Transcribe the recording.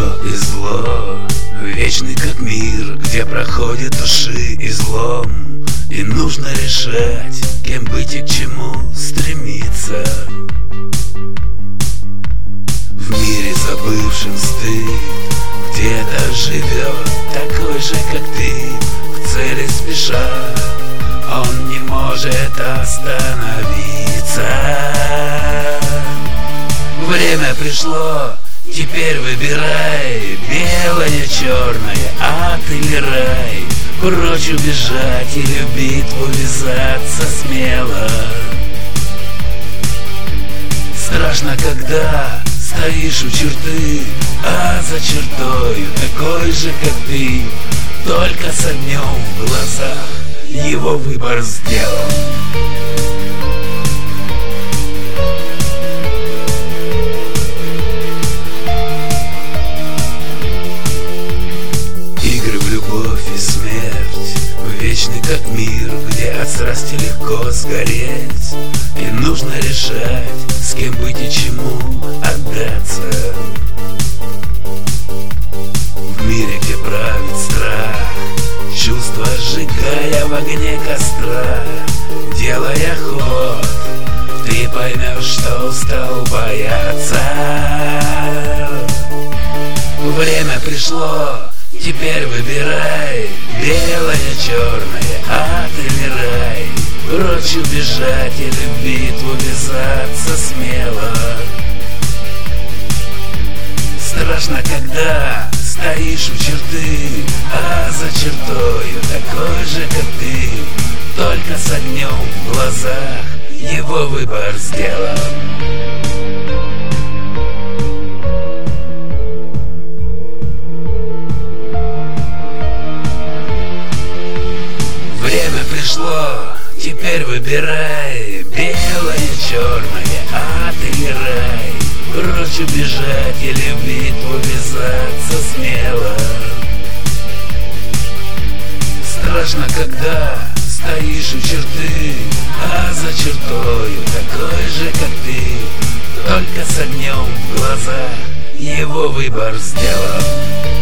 Добро и зло, вечный как мир, где проходят души излом. И нужно решать, кем быть и к чему стремиться. В мире забывшим стыд где-то живет такой же, как ты, к цели спеша. Он не может остановиться. Время пришло, теперь выбирай, белое, черное, ад или рай. Прочь убежать или в битву ввязаться смело. Страшно, когда стоишь у черты, а за чертою такой же, как ты, только с огнем в глазах его выбор сделан. Игры в любовь и смерть, вечный как мир, где от страсти легко сгореть. И нужно решать, с кем быть и чему отдаться. В мире, где правит страх, чувства сжигая в огне костра, делая ход, ты поймешь, что устал бояться. Время пришло, теперь выбирай, белое, черное, ад или рай. Прочь убежать или в битву ввязаться смело. Страшно, когда стоишь у черты, а за чертою такой же, как ты, только с огнем в глазах его выбор сделан. Время пришло, теперь выбирай, белое, черное, ад или рай. Прочь убежать или в битву ввязаться смело. Страшно, когда стоишь у черты, а за чертою такой же, как ты, только с огнем в глазах его выбор сделан.